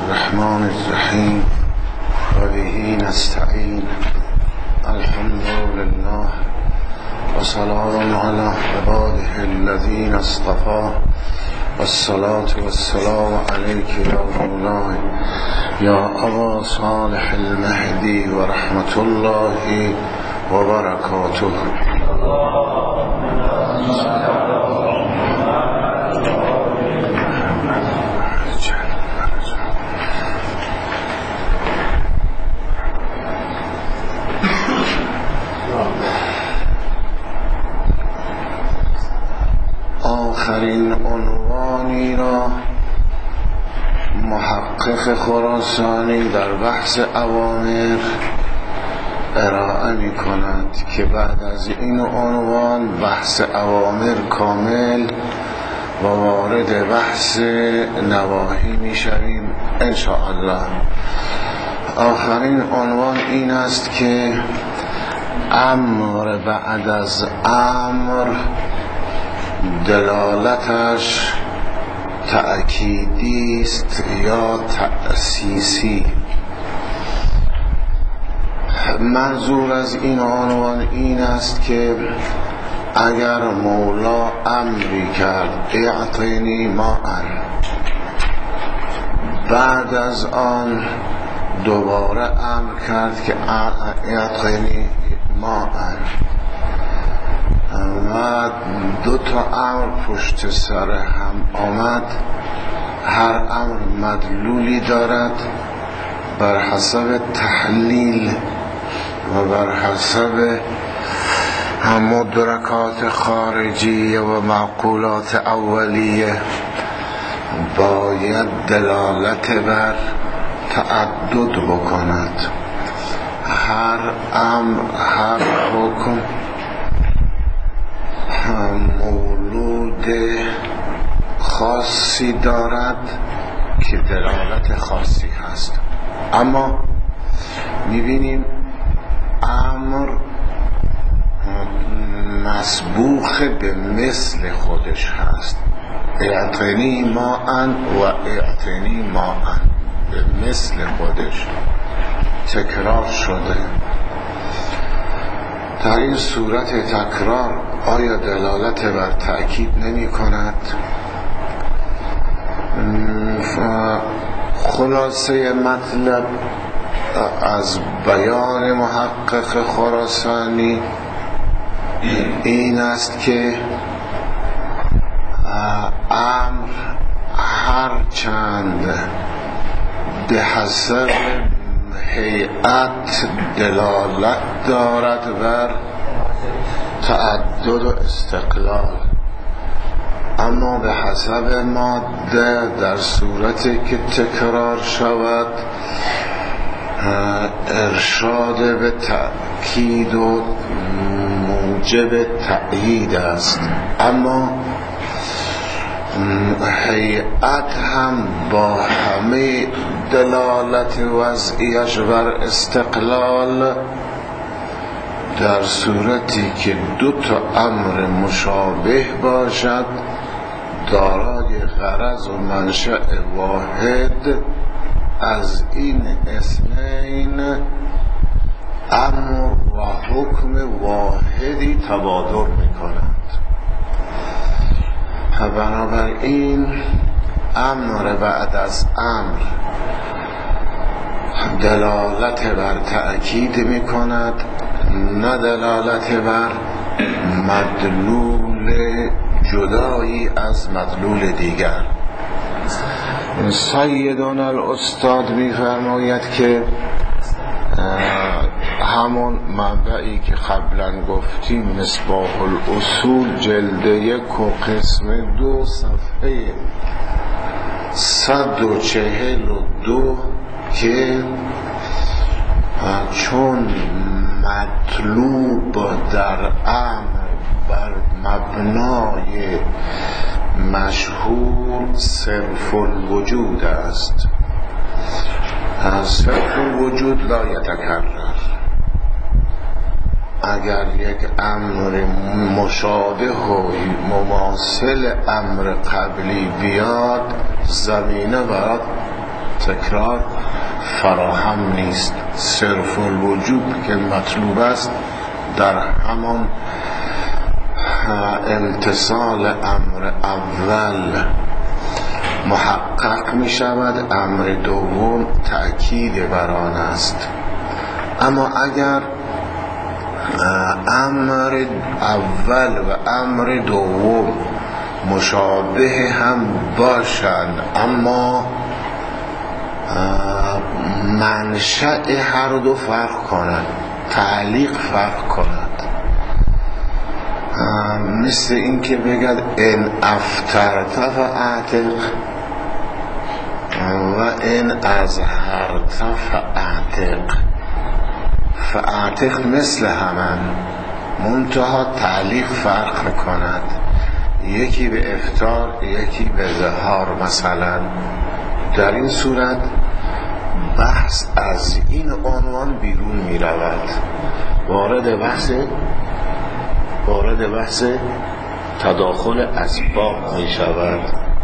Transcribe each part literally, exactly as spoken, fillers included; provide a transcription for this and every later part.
الرحمن الرحیم و به نستعین. الحمد لله و سلام علی عباده الذین اصطفی و الصلاة و السلام علیک یا مولاي یا ابا صالح المهدی و رحمت الله و برکاته. آخرین عنوانی را محقق خراسانی در بحث اوامر ارائه می کند که بعد از این عنوان بحث اوامر کامل و وارد بحث نواهی می شویم انشاءالله. آخرین عنوان این است که امر بعد از امر دلالتش تأکیدی است یا تأسیسی. منظور از این عنوان این است که اگر مولا امری کرد اعطینی ماء، بعد از آن دوباره امر کرد که اعطینی ماء و دو تا امر پشت سر هم آمد، هر امر مدلولی دارد بر حسب تحلیل و بر حسب مدرکات خارجیه و معقولات اولیه باید دلالت بر تعدد بکند. هر امر، هر حکم مولود خاصی دارد که دلالت خاصی هست، اما میبینیم امر مسبوق به مثل خودش هست. اعطنی ماء و اعطنی ماء، به مثل خودش تکرار شده. در این صورت تکرار آیا دلالت بر تأکید نمی کند؟ خلاصه مطلب از بیان محقق خراسانی این است که امر هر چند به حسب هیئت دلالت دارد بر تعدد و استقلال، اما به حسب ماده در صورتی که تکرار شود ارشاد به تأکید و موجب تأیید است. اما هیئت هم با همه دلالت وضعیش بر استقلال در صورتی که دو تا امر مشابه باشد دارای غرض و منشأ واحد، از این اثنین امر و حکم واحدی تبادر میکنند. بنابراین امر بعد از امر دلالت بر تأکید میکند، نه دلالت بر مدلول جدایی از مدلول دیگر. سیدنا الاستاد میفرماید که همون منبعی که قبلا گفتیم مصباح الاصول جلد یک و قسم دو صفحه صد و چهل و دو که چون مطلوب در امر بر مبنای مشهور صرف الوجود است، صرف الوجود لا یتکرر. اگر یک امر مشابه و مماثل امر قبلی بیاد، زمینه باید تکرار فراهم نیست. صرف الوجوب که مطلوب است در همان امتثال امر اول محقق می شود، امر دوم تأکید بر آن است. اما اگر امر اول و امر دوم مشابه هم باشند اما منشأ هر دو فرق کند، تعلیق فرق کند، مثل این که بگد ان افطرت فاعتق و ان اظهرت فاعتق. فاعتق مثل همان، منتها تعلیق فرق میکند، یکی به افطار یکی به ظهار مثلا. در این صورت بحث از این عنوان بیرون می رود، وارد بحث وارد بحث تداخل اسباب می شود.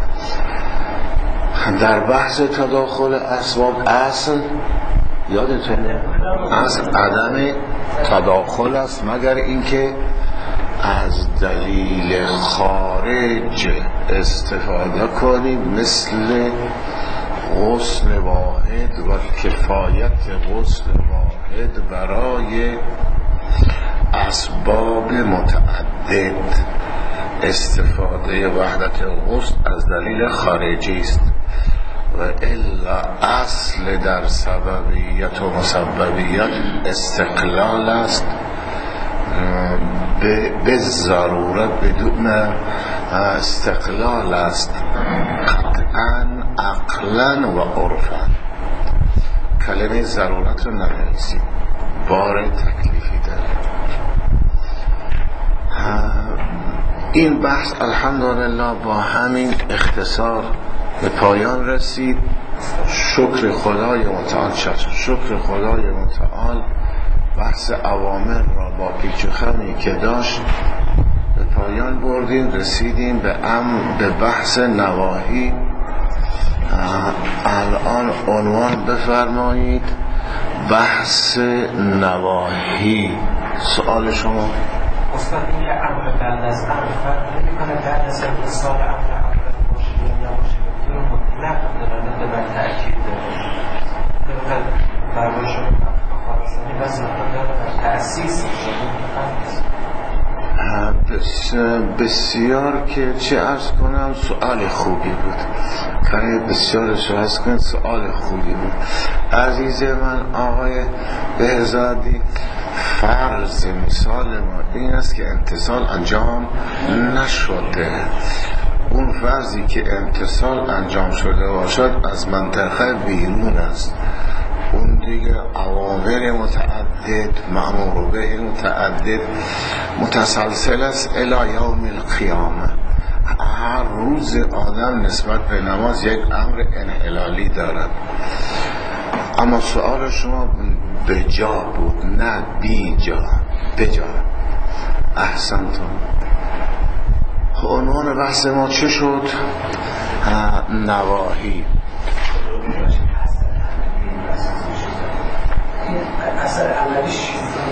در بحث تداخل اسباب اصل یادتونه اصل عدم تداخل است مگر اینکه از دلیل خارج استفاده کنیم، مثل غسل واحد و کفایت غسل واحد برای اسباب متعدد. استفاده وحدت غسل از دلیل خارجی است و الا اصل در سببیت و مسببیت استقلال است به ضرورت، بدون استقلال است قطعا عقلا و عرفا. کلمه ضرورت رو ننویسید، بار تکلیفی داره. این بحث الحمدلله با همین اختصار به پایان رسید. شکر خدای متعال شکر خدای متعال بحث اوامر را با پیچ و خمی که داشت به پایان بردیم. رسیدیم به ام به بحث نواهی. الان عنوان بفرمایید بحث نواهی. سوال شما اصلا این امر بعد از امر فرق نمی‌کنه، بعد از امتصال امر امر باشه یا نباشه، تو مطلق دلالت بر تأکید داره. در واقع شما خواستنی بس داره بر تأسیس بسیار که چه عرض کنم سؤال خوبی بود. کاری بسیار شو عرض کنم سؤال خوبی بود. عزیز من آقای بهزادی، فرض مثال ما این است که امتصال انجام نشده. اون فرضی که امتصال انجام شده باشد از منطقه بیرون است. اون دیگه اوامر متعدد، مأمور به متعدد متسلسل است الی یوم القیامه. هر روز آدم نسبت به نماز یک امر انحلالی دارد. اما سوال شما به جا بود، نه بی جا، به جا. احسنتون. عنوان بحث ما چه شد؟ نواهی. اثر عملیش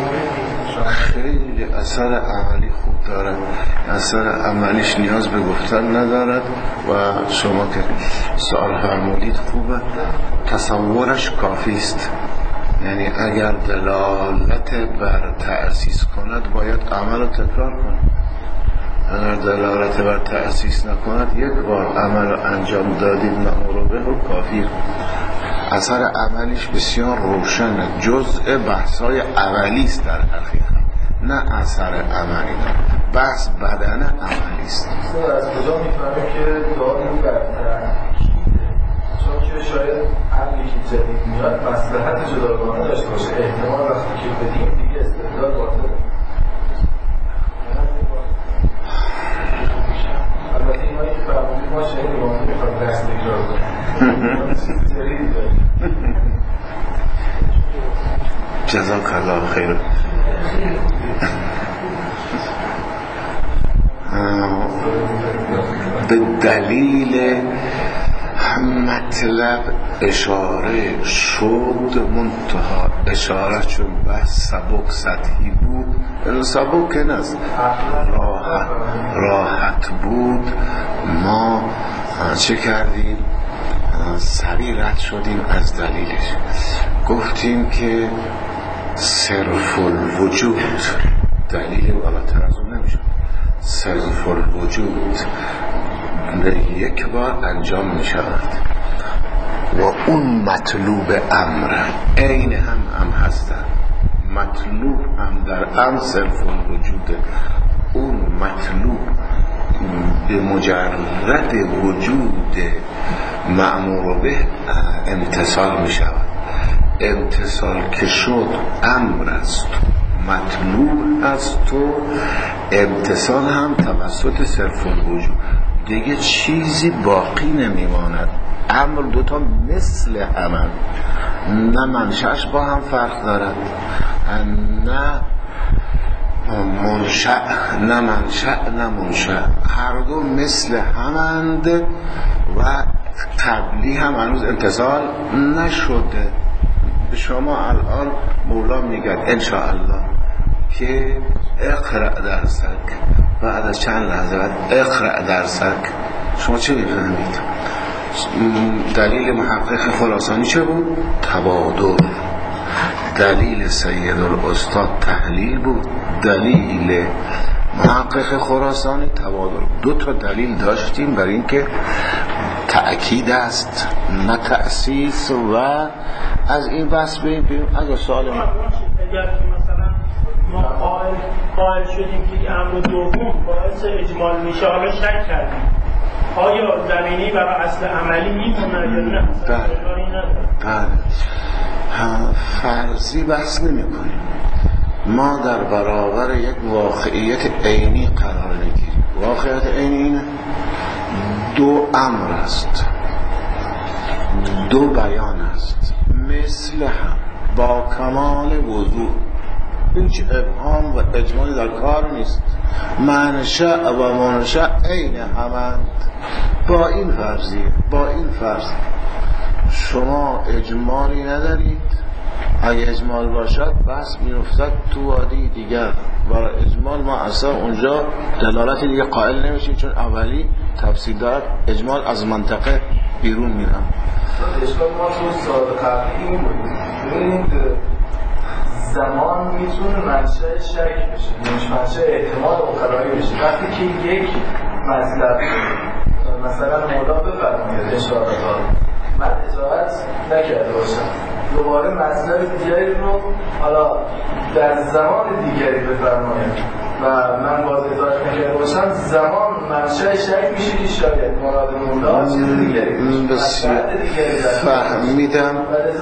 خیلی اثر عملی خوب داره، اثر عملیش نیاز به گفتن ندارد و شما که سوال فرمودید خوبه، تصورش کافی است. یعنی اگر دلالت بر تأسیس کند باید عمل رو تکرار کند، اگر دلالت بر تأسیس نکند یک بار عمل رو انجام دادید مأمور به و کافی. اثر عملیش بسیار روشنه، جزء بحثای عملی است در حقیقت، نه اثر عملی. بحث بدن عملی است. از کجا میفهمیم که دعا برتر؟ چون که شاید هر یکی جدید میاد مصلحت جداگانه داشته باشه، احتمال وقتی که بدیم دیگه استدلال باطله. البته این هایی که فرمودید ما شاید با هم میخواد دست تکرار کنیم. جدید داریم. جزاک الله خیر. به دلیل مطلب اشاره شد، منتها اشاره چون بس سبک سطحی بود، سبک نست راحت راحت بود، ما چه کردیم؟ سریع رد شدیم از دلیلش. گفتیم که صرف الوجود دلیل بالاتر از اون نمیشه. صرف الوجود یک بار انجام می شود و اون مطلوب امر عین هم هم هستن. مطلوب هم در امر صرف الوجود، اون مطلوب به مجرد وجود مأمور به امتصال می شود. امتصال که شد امر است، مطلوب است تو، امتصال هم توسط صرف الوجود. دیگه چیزی باقی نمیماند. امر دوتا مثل همن، نه منشأش با هم فرق دارد، نه منشأ نه منشأ نه منشأ، هر دو مثل همند و قبلی هم هنوز امتصال نشده. به شما الان مولا میگه انشاءالله که اقرأ درسک، بعد از چند لحظه بعد اقرأ درسک، شما چه میفهمید؟ دلیل محقق خراسانی چه بود؟ تبادر. دلیل سید الاستاد تحلیل بود، دلیل محقق خراسانی تبادر. دو تا دلیل داشتیم برای اینکه تأکید است نه تأسیس. و از این بحث بریم از سوال ما، اگر مثلا ما قائل قائل شدیم که امر دوم باعث اجمال میشه، حالا شک کردیم آیا زمینی برای اصل عملی میمونه یا نه؟ بله. فرضی بحث نمی کنیم، ما در برابر یک واقعیت عینی قرار میگیریم. واقعیت عینی اینه دو امر است، دو بیان است، مثل هم، با کمال وضوح، هیچ ابهام و اجمالی در کار نیست، منشأ و منشأ عین همند. با این فرضیه، با این فرض شما اجمالی ندارید. اگه اجمال باشد بس میافتد تو وادی دیگر. برای اجمال ما اصلا اونجا دلالت دیگه قائل نمیشیم، چون اولی تفسیر دارد، اجمال از منطقه بیرون میرم. اشکال ما تو سال قبلی این بود، این زمان میتونه منشأ شک بشه، مش منشأ احتمال اقرایی بشه. وقتی که یک مطلب مثلا مولا بفرماید اشارات من اجازت نکرده باشم، دوباره مطلب دیگری رو حالا در زمان دیگری بفرماید و من باز اجازت نکرده باشم، زمان منشأ شک میشه که شاید مراد مولا چیز دیگری بسیار فهمیدم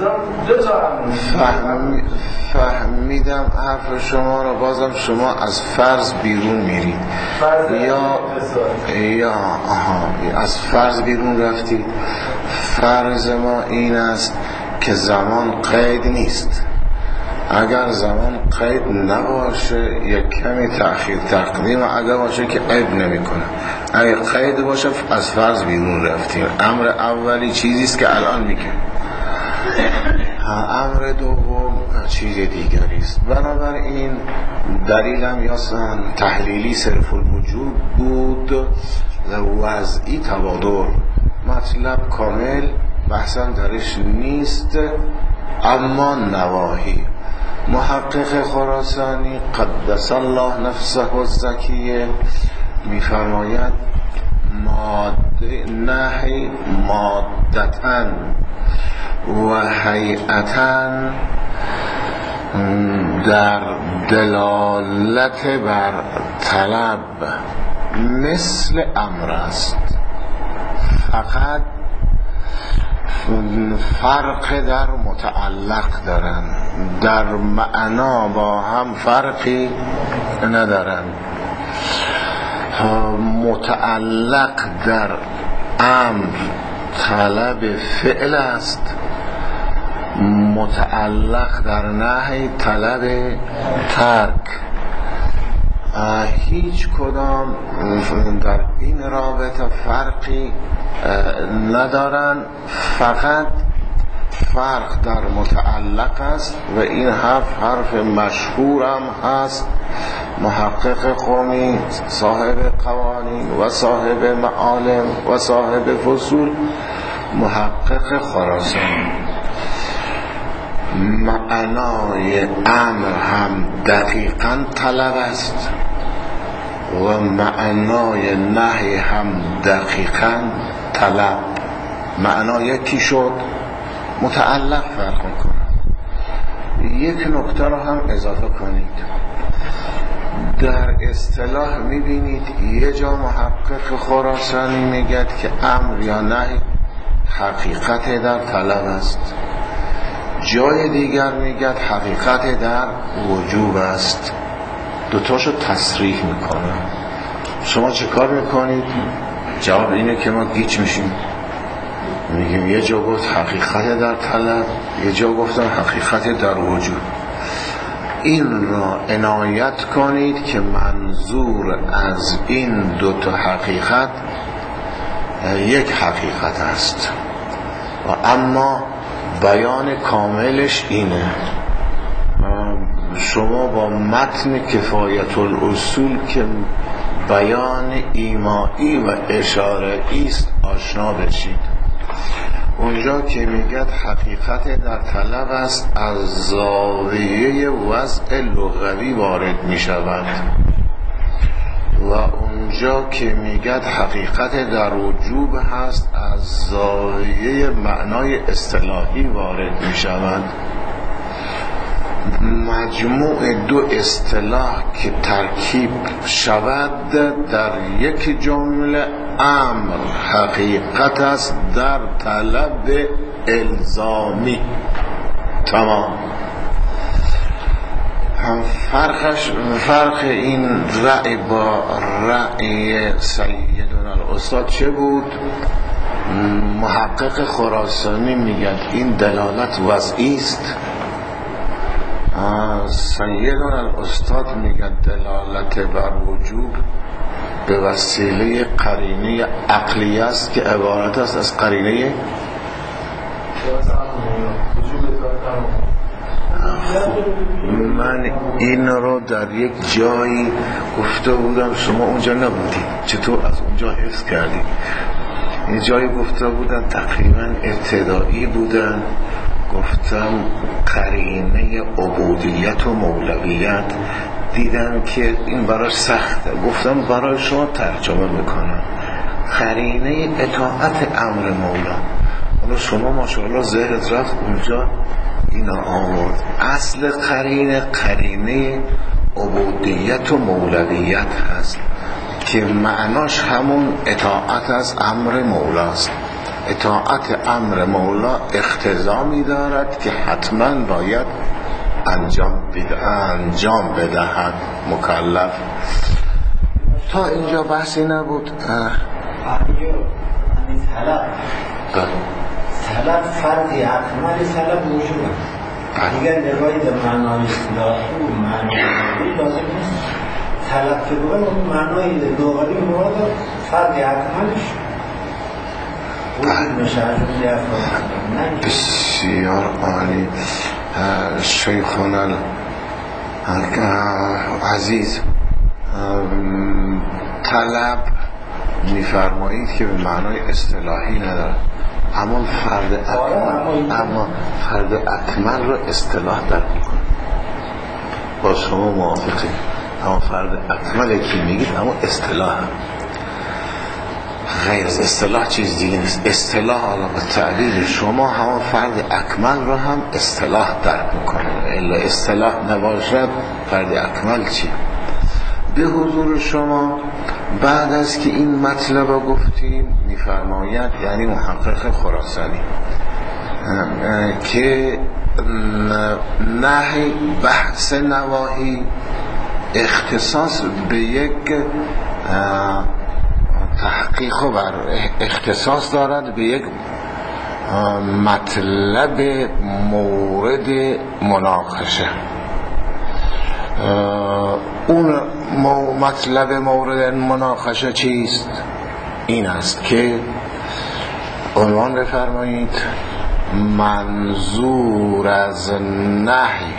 فهم... فهمیدم حرف شما را. بازم شما از فرض بیرون میرید یا یا آها از فرض بیرون رفتید. فرض ما این است که زمان قید نیست. اگر زمان قید نباشه یک کمی تأخیر تقدیم اگر باشه که عیب نمی کنه. اگر قید باشه از فرض بیرون رفتیم. امر اولی چیزیست که الان میگه، امر دوم چیز دیگری است. بنابراین دلیلم یا تحلیلی صرف الوجود بود، وضعی تبادر، مطلب کامل بحثا درش نیست. اما نواهی محقق خراسانی قدس الله نفسه الزکیه میفرماید ماده نهی مادتن و هیئتن در دلالت بر طلب مثل امر است، فقط فرق در متعلق دارن، در معنا با هم فرقی ندارن. متعلق در امر طلب فعل است، متعلق در نهی طلب ترک. هیچ کدام در این رابطه فرقی ندارن، فقط فرق در متعلق است و این حرف حرف مشهور هم هست. محقق قمی، صاحب قوانین و صاحب معالم و صاحب فصول، محقق خراسانی، معنای امر هم دقیقاً طلب است و معنای نهی هم دقیقاً طلب. معنای یکی شد، متعلق فرق میکنه. یک نکته رو هم اضافه کنید. در اصطلاح میبینید یه جا محقق خراسانی میگه که امر یا نهی حقیقت در طلب است، جای دیگر میگه حقیقت در وجوب است. دوتاشو تصریح میکنه. شما چه کار میکنید؟ جواب اینه که ما گیج میشیم، میگیم یه جا گفت حقیقت در طلب، یه جا گفتن حقیقت در وجود. این را عنایت کنید که منظور از این دو تا حقیقت یک حقیقت است و اما بیان کاملش اینه. شما با متن کفایت الاصول که بیان ایمایی و اشاره‌ای است آشنا بشید. اونجا که میگه حقیقت در طلب است از زاویه وضع لغوی وارد میشود و اونجا که میگه حقیقت در وجوب هست از زاویه معنای اصطلاحی وارد میشود. مجموع دو اصطلاح که ترکیب شود در یک جمله امر حقیقت است در طلب الزامی. تمام. هم فرقش فرق این رأی با رأی سیدنا الاستاد چه بود؟ محقق خراسانی میگه این دلالت وضعی است، سیدنا الاستاد میگه دلالت بر وجوب به وسیله قرینه عقلی است که عبارت است از قرینه من این رو در یک جایی گفته بودم، شما اونجا نبودید، چطور از اونجا حفظ کردید؟ این جایی گفته بودن تقریبا ابتدایی بودن، گفتم قرینه عبودیت و مولویت. دیدم که این براش سخته، گفتم برای شما ترجمه بکنم قرینه اطاعت امر مولا. حالا شما ماشاءالله ذهنت رفت اونجا اینا آورد. اصل قرینه قرینه عبودیت و مولویت هست که معناش همون اطاعت از امر مولاست. اطاعت امر مولا اقتضا دارد که حتما باید انجام بده انجام بدهد مکلف. تا اینجا بحثی نبود. طلب فردی اکمل طلب موجوده دیگر نگاهی در معنای اصطلاحی و معنای لازم نیست. طلب که بگم اون معنای لغوی مراد فردی اکملش وجود میشه. بسیار عالی. شیخنا عزیز، طلب میفرمایید که به معنای اصطلاحی نداره، اما فرد اکمل اما فرد اکمل رو اصطلاح درک میکنه. با شما موافقی؟ اما فرد اکمل که میگید اما اصطلاح غیر از اصطلاح چیز دیگه نیست. اصطلاح حالا به تعبیر شما همون فرد اکمل رو هم اصطلاح درک میکنه، الا اصطلاح نباشد فرد اکمل چی؟ به حضور شما بعد از که این مطلب رو گفتیم میفرماید، یعنی محقق خراسانی، که نهی بحث نواهی اختصاص به یک تحقیق و بر اختصاص دارد به یک مطلب مورد مناقشه. اون مطلب مورد مناقشه چیست؟ این است که عنوان بفرمایید منظور از نهی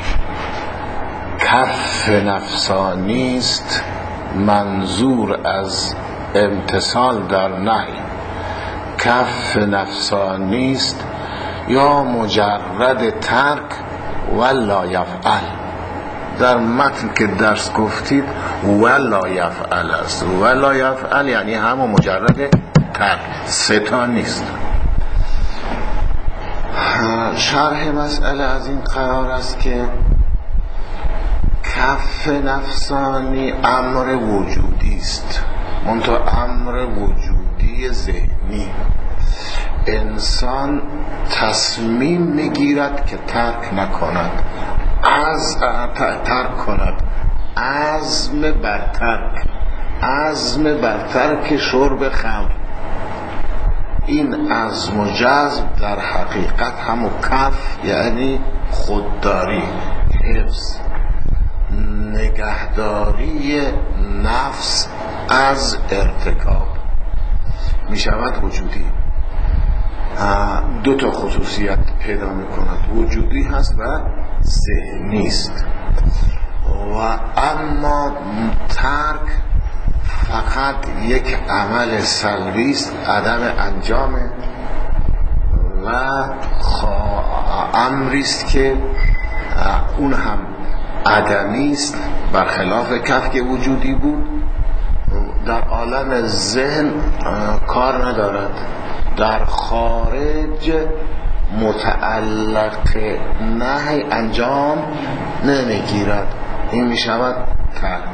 کف نفسانی است، منظور از امتثال در نهی کف نفسانی است، یا مجرد ترک ولا یفعل. در متن که درس گفتید ولا یفعل است، ولا یفعل یعنی همون مجرد ترک، ستا نیست. شرح مسئله از این قرار است که کف نفسانی امر وجودی است، منتها امر وجودی ذهنی. انسان تصمیم میگیرد که ترک نکند، از ترک کند، عزم بر ترک، عزم بر ترک شرب خمر. این عزم و جزم در حقیقت همون کف یعنی خودداری، حفظ، نگهداری نفس از ارتکاب می شود وجودی. دو تا خصوصیت پیدا می کند، وجودی هست و ذهنی است. و اما ترک فقط یک عمل سلبی است، عدم انجام و امری است که اون هم عدمی است، برخلاف کف که وجودی بود. در عالم ذهن کار ندارد، در خارج متعلق نهی انجام نمیگیرد. این می شود ترک.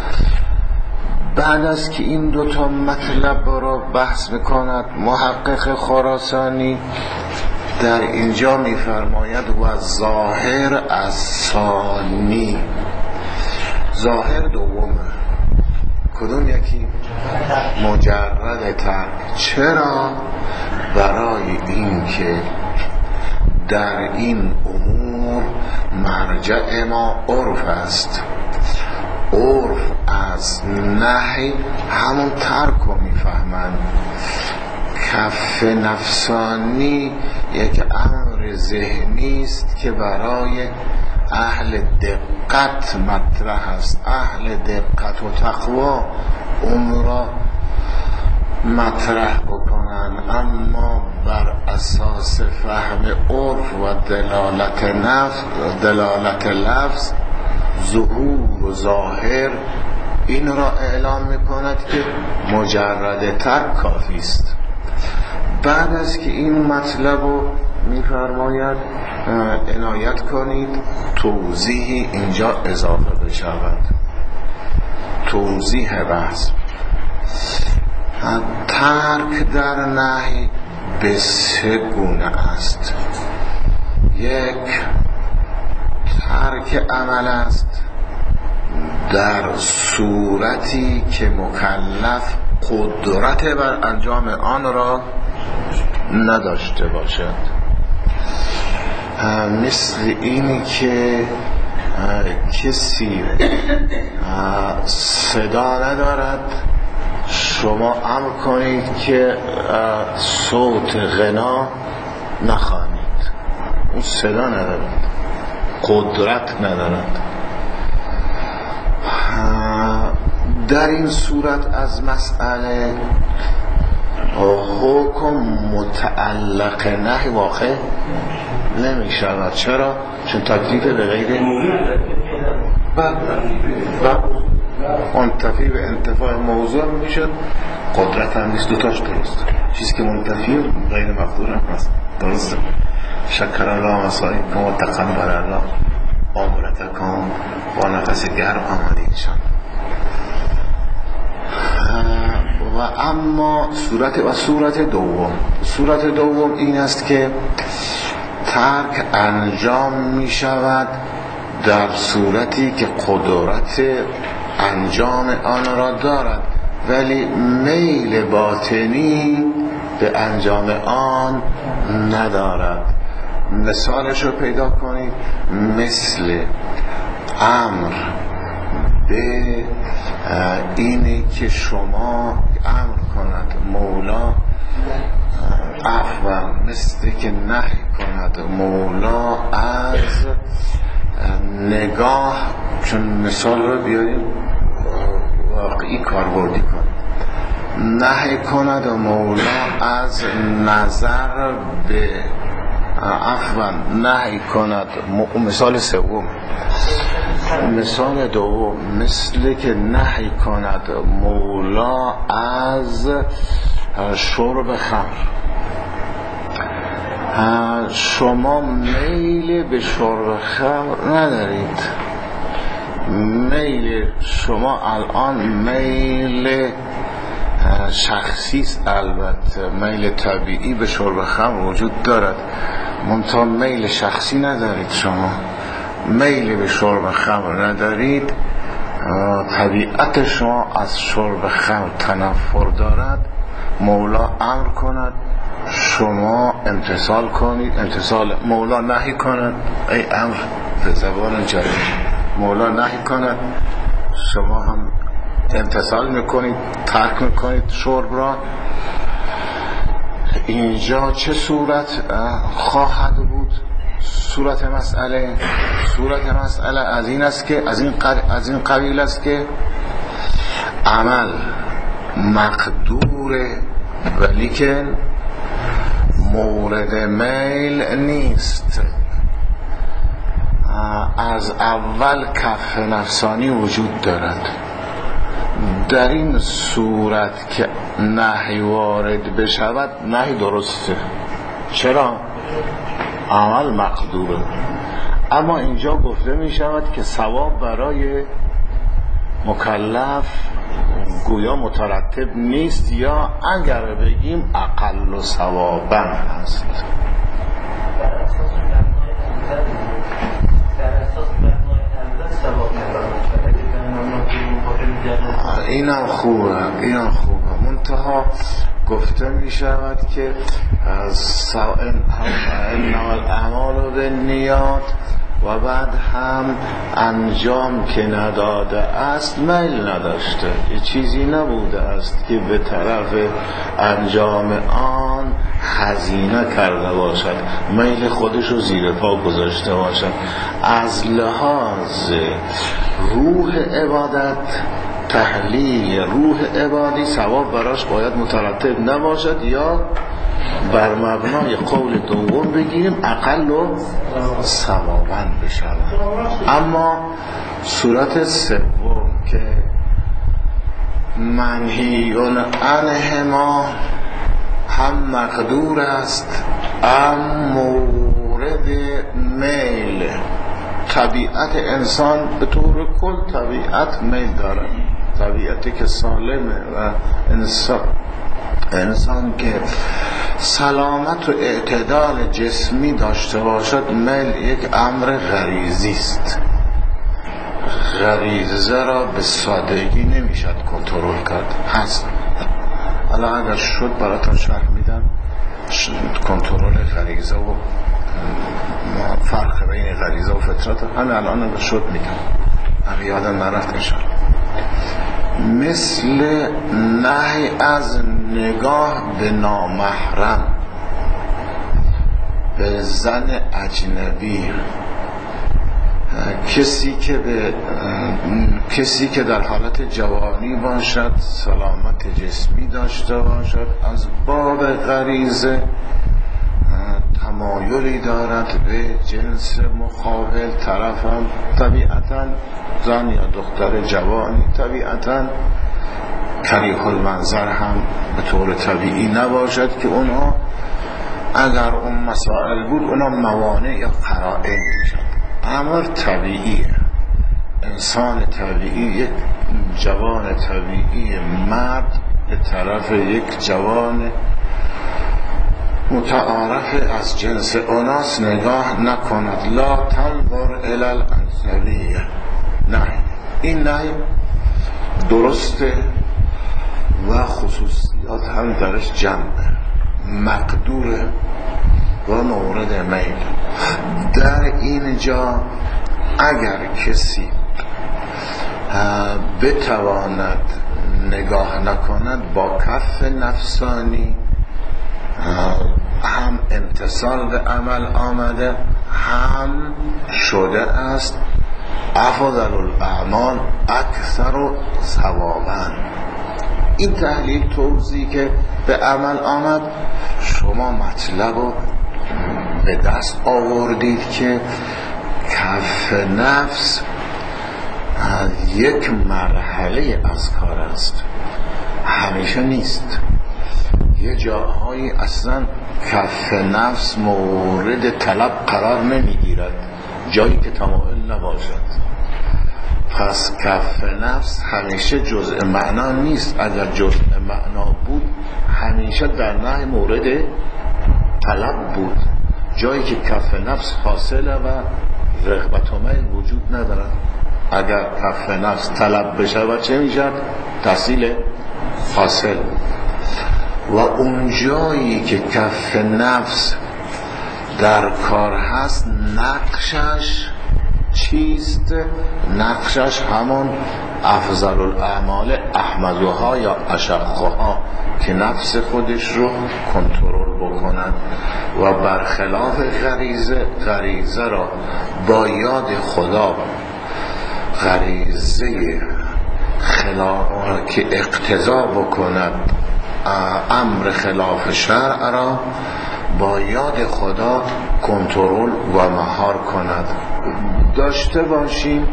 بعد از که این دوتا مطلب را بحث میکند محقق خراسانی در اینجا میفرماید و ظاهر از ثانی. ظاهر دومه، کدوم یکی؟ مجرد ترک. چرا؟ برای این که در این امور مرجع ما عرف است. عرف از نهی همون ترک رو میفهمند. کف نفسانی یک امر ذهنی است که برای اهل دقت مطرح است. اهل دقت و تقوا اون را مطرح بکنن، اما بر اساس فهم عرف و دلالت نفس، دلالت لفظ، ظهور و ظاهر این را اعلام میکند که مجرد ترک کافی است. بعد از که این مطلب رو میفرماید عنایت کنید توضیحی اینجا اضافه بشود. توضیح بحث: ترک در نهی به سه گونه است. یک، ترک عمل است در صورتی که مکلف قدرت بر انجام آن را نداشته باشد، مثل اینی که کسی صدا ندارد، شما امر کنید که صوت غنا نخوانید، اون صدا ندارد، قدرت ندارد. در این صورت از مسئله حکم متعلق نهی واقع نمی شود. چرا؟ چون تکلیف به غیر منتفی به انتفاع موضوع می شد. قدرت هم نیست، دوتاش درست. چیزی که منتفی غیر مقدور هم هست، درست. شکر الله مسائکم و تقبل الله عمرتکم، با نفس گرم آمدیدشان. و اما صورت و صورت دوم صورت دوم این است که ترک انجام می شود در صورتی که قدرت انجام آن را دارد ولی میل باطنی به انجام آن ندارد. مثالش رو پیدا کنید، مثل امر به اینی که شما امر کند مولا عفوا مثل که نهی کند مولا از نگاه، چون مثال رو بیاریم واقعی کاربردی کن، نهی کند مولا از نظر به عفوا نهی کند. مثال سوم، مثال دوم مثل که نهی کند مولا از شرب خمر. شما میل به شرب خمر ندارید، میل شما الان میل شخصی است، البته میل طبیعی به شرب خمر وجود دارد، منتها میل شخصی ندارید. شما میل به شرب خمر ندارید، طبیعت شما از شرب خمر تنفر دارد، مولا امر کند شما امتثال کنید، امتثال مولا نهی کند، ای امر به زبان جاری، مولا نهی کند شما هم امتثال میکنید، ترک میکنید شرب را. اینجا چه صورت خواهد بود؟ صورت مسئله صورت مسئله از این است که از این از این قبیل است که عمل مقدوره ولی که مورد میل نیست. از اول کف نفسانی وجود دارد. در این صورت که نهی وارد بشود نهی درسته. چرا؟ عمل مقدوره. اما اینجا گفته می شود که ثواب برای مکلف گویا مترتب نیست، یا اگر بگیم اقل و ثوابا هست. در اساس اینم خوبه اینم خوبه منتها گفته می شود که الاعمال بالنیات و بعد هم انجام که نداده است میل نداشته، یه چیزی نبوده است که به طرف انجام آن خزینه کرده باشد، میل خودش رو زیر پا گذاشته باشد. از لحاظ روح عبادت، تحلیل روح عبادی، ثواب براش باید مترتب نباشد، یا بر مبنای قول دوم بگیریم اقل و ثوابا بشود. اما صورت سوم که منهیون عنهما هم مقدور است هم مورد میل. طبیعت انسان به طور کل طبیعت میل دارد، طبیعتی که سالمه و انسان انسان که سلامت و اعتدال جسمی داشته باشد، میل یک امر غریزی است. غریزه را به سادگی نمیشد کنترل کرد. هست الان اگر شد براتون شرح میدم کنترل غریزه و فرق بین غریزه و فطرت، همین الان اگر شد میگم، همین یادم نرفت میشد. مثل نهی از نگاه به نامحرم، به زن اجنبی، کسی که به کسی که در حالت جوانی باشد، سلامت جسمی داشته باشد، از باب غریزه تمایلی دارد به جنس مقابل، طرف هم طبیعتاً زن یا دختر جوانی طبیعتاً کریه المنظر هم به طور طبیعی نباشد که اونها اگر اون مسائل بود اونها موانع یا قرائن میشد. امر طبیعیه، انسان طبیعی، یک جوان طبیعی مرد به طرف یک جوان متعارف از جنس اناس نگاه نکند. لا تنظر الی الاجنبیه. نه، این نه درسته و خصوصیات هم درش جمعه، مقدوره و مورد میل. در اینجا اگر کسی بتواند نگاه نکند با کف نفسانی هم امتصال به عمل آمده، هم شده است افضل الاعمال اکثر و ثوابا. این تحلیل توضیحی که به عمل آمد، شما مطلب رو به دست آوردید که کف نفس یک مرحله از کار است، همیشه نیست. یه جاهایی اصلا کف نفس مورد طلب قرار نمیگیرد، جایی که تمایل نباشد. پس کف نفس همیشه جزء معنا نیست. اگر جزء معنا بود همیشه در نهی مورد طلب بود، جایی که کف نفس حاصله و رغبت و میل وجود ندارد. اگر کف نفس طلب بشه و چه میشد؟ تحصیل حاصل. و اون جایی که کف نفس در کار هست، نقشش چیست؟ نقشش همون افضل الاعمال احمدها یا اشقها که نفس خودش رو کنترل بکنن و برخلاف غریزه، غریزه را با یاد خدا، غریزه خلاف که اقتضا بکند امر خلاف شرع را با یاد خدا کنترل و مهار کند. داشته باشیم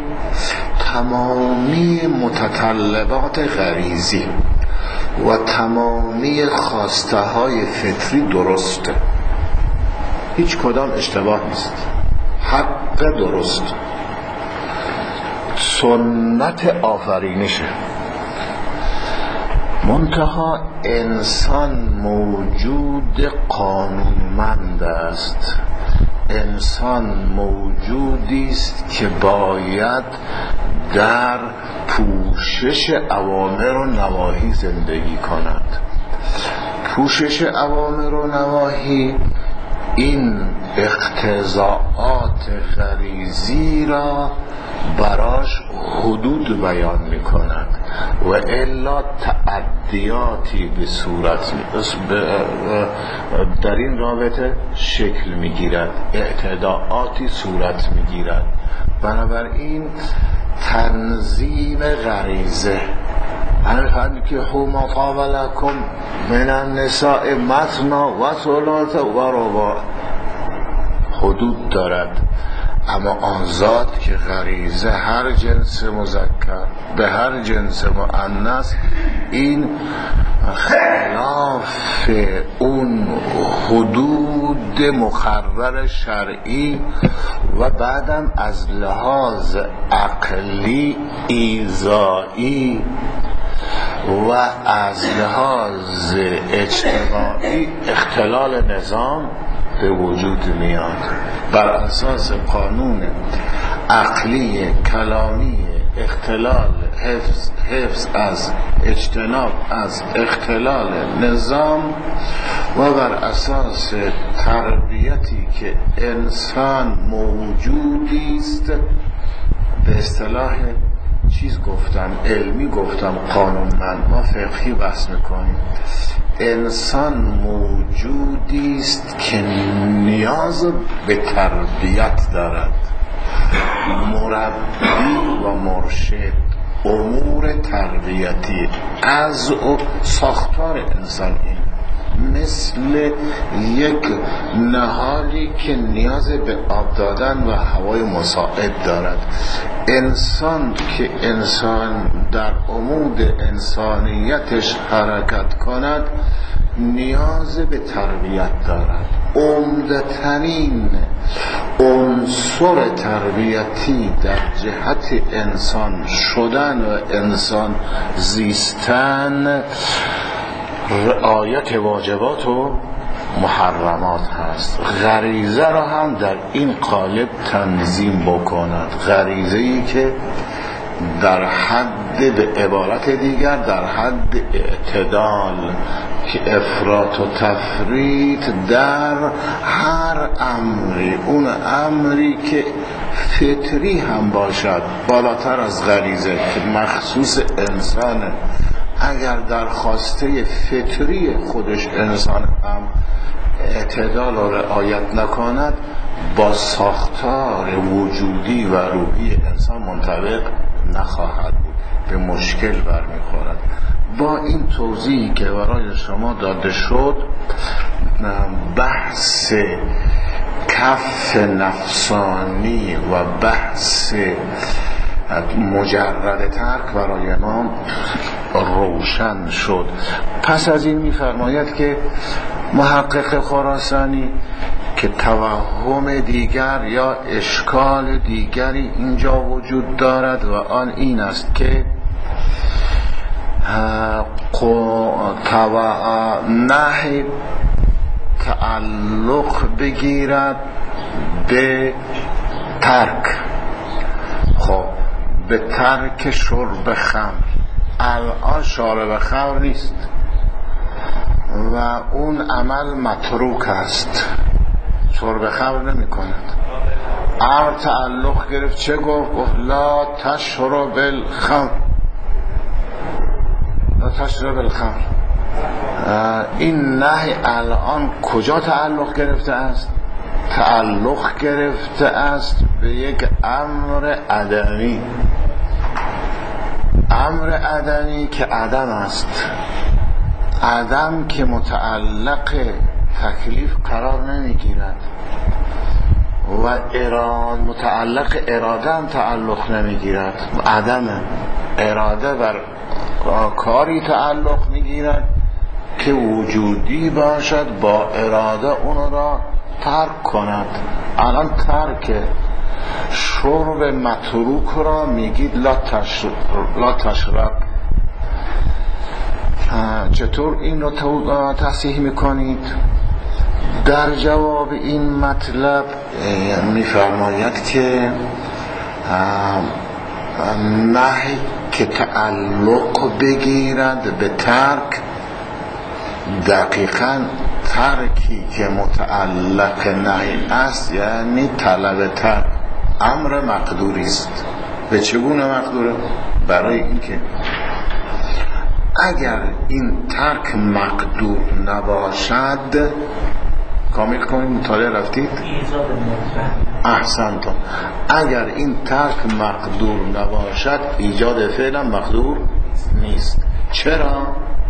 تمامی متطلبات غریزی و تمامی خواسته های فطری درسته، هیچ کدام اشتباه نیست، حق درست، سنت آفرینشه. منتها انسان موجود قانونمند است، انسان موجودی است که باید در پوشش اوامر و نواهی زندگی کند. پوشش اوامر و نواهی این اقتضاعات غریزی را براش حدود بیان می کند و الا تعدیاتی به صورت در این رابطه شکل می گیرد، اعتداعاتی صورت می گیرد. بنابراین تنظیم غریزه، همین که هما قابلکم من النساء مثنا و ثلاث و رباع حدود دارد. اما آن ذات که غریزه هر جنس مذکر به هر جنس مؤنث، این خلاف اون حدود مقرر شرعی و بعدم از لحاظ عقلی ایذایی و از لحاظ اجتماعی اختلال نظام به وجود میاد. بر اساس قانون عقلی کلامی اختلال حفظ, حفظ از اجتناب از اختلال نظام و بر اساس تربیتی که انسان موجودی است، به اصطلاح چیز گفتم علمی گفتم قانونمند، ما فقهی بحث میکنیم. انسان موجودی است که نیاز به تربیت دارد. مربی و مرشد، امور تربیتی از ساختار انسان این مثل یک نهالی که نیاز به آب دادن و هوای مساعد دارد. انسان که انسان در عمود انسانیتش حرکت کند نیاز به تربیت دارد. عمدترین عنصر تربیتی در جهت انسان شدن و انسان زیستن رعایت واجبات و محرمات هست. غریزه را هم در این قالب تنظیم بکند، غریزه‌ای که در حد به عبارت دیگر در حد اعتدال، که افراط و تفریط در هر امری، اون امری که فطری هم باشد بالاتر از غریزه که مخصوص انسانه، اگر در خواسته فطری خودش انسان هم اعتدال را رعایت نکند با ساختار وجودی و روحی انسان منطبق نخواهد بود، به مشکل برمیخورد. با این توضیحی که برای شما داده شد، بحث کف نفسانی و بحث مجرد ترک برای ما روشن شد. پس از این می‌فرماید که محقق خراسانی که توهم دیگر یا اشکال دیگری اینجا وجود دارد و آن این است که نهی تعلق بگیرد به ترک. خب به ترک شرب خمر، الان شارب خمر نیست و اون عمل متروک است، شرب خمر نمی کند. امر تعلق گرفت، چه گفت؟ گفت لا تشرب الخمر، لا تشرب الخمر. این نهی الان کجا تعلق گرفته است؟ تعلق گرفته است به یک امر عدمی، امر عدمی که عدم است، عدم که متعلق تکلیف قرار نمیگیرد و اراده متعلق اراده هم تعلق نمیگیرد. عدم اراده بر کاری تعلق میگیرد که وجودی باشد، با اراده اون را ترک کند. الان ترک شرب متروک را میگید لا تشرب, لا تشرب. چطور این رو تصحیح میکنید؟ در جواب این مطلب میفرماید که نهی که تعلق بگیرد به ترک، دقیقاً ترکی که متعلق نهی است یعنی طلب ترک، امر مقدوری است. به چگونه مقدوره؟ برای اینکه اگر این ترک مقدور نباشد، کامل کنید، مطالعه رفتید؟ احسنتم. اگر این ترک مقدور نباشد ایجاد فعلا مقدور نیست. چرا؟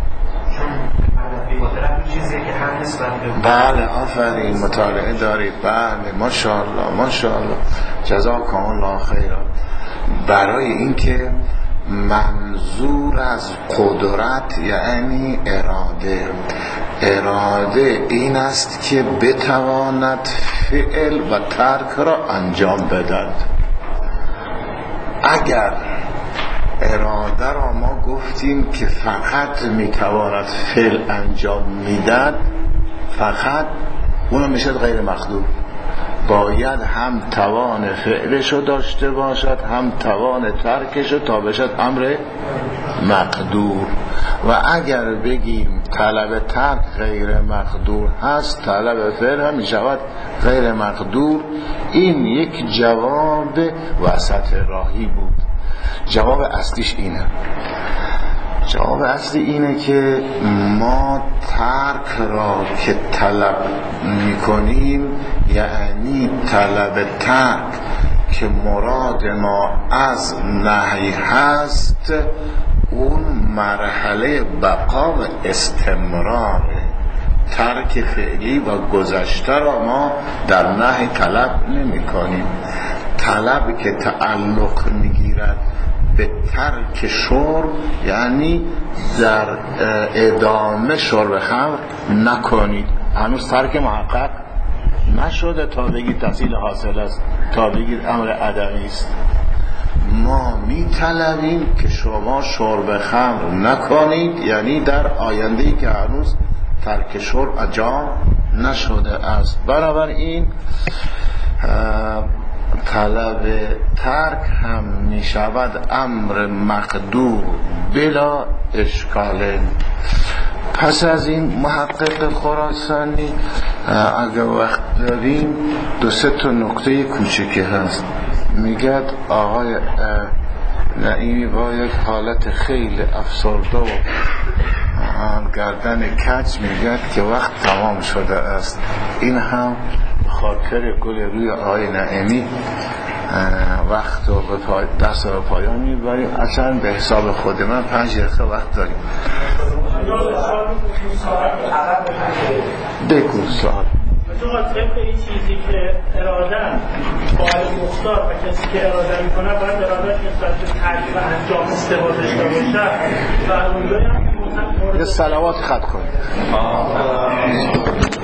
بله آفرین، مطالعه دارید. بله ماشاءالله ماشاءالله، جزاکم الله خیرا. برای اینکه منظور از قدرت یعنی اراده، اراده این است که بتواند فعل و ترک را انجام بدهد. اگر اراده را ما گفتیم که فقط میتواند فعل انجام میداد، فقط اونو میشد غیر مقدور. باید هم توان فعلشو داشته باشد، هم توان ترکشو، تا بشد امر مقدور. و اگر بگیم طلب ترک غیر مقدور هست، طلب فعل هم میشود غیر مقدور. این یک جواب وسط راهی بود. جواب اصلیش اینه، جواب اصلی اینه که ما ترک را که طلب میکنیم، یعنی طلب ترک که مراد ما از نهی هست، اون مرحله بقا و استمرار ترک فعلی و گذشته را ما در نهی طلب نمی کنیم. طلب که تعلق میگیرد به ترک شرب یعنی در ادامه شرب خمر نکنید. هنوز ترک محقق نشده تا بگید تحصیل حاصل است، تا بگید امر عدمی است. ما می طلبیم که شما شرب خمر نکنید، یعنی در آینده‌ای که هنوز ترک شرب انجام نشده است. بنابراین طلب ترک هم می شود امر مقدور بلا اشکال. پس از این محقق خراسانی اگر وقت داریم دو سه تا نکته کوچکی هست. میگه آقای نعیمی با یک حالت خیلی افسرده و گردن کج میگه که وقت تمام شده است. این هم خاطر گل روی آقای نعیمی وقت رو به پای دست رو پایان میبریم. اصلا به حساب خود من پنج دقیقه وقت داریم. بگو سوال. مثلا طبق این چیزی که اراده فاعل مختار و کسی که اراده میکنه باید ارادهش نسبت به ترک و انجام استوا داشته باشه و اونجایی هم یه صلوات خط کنید.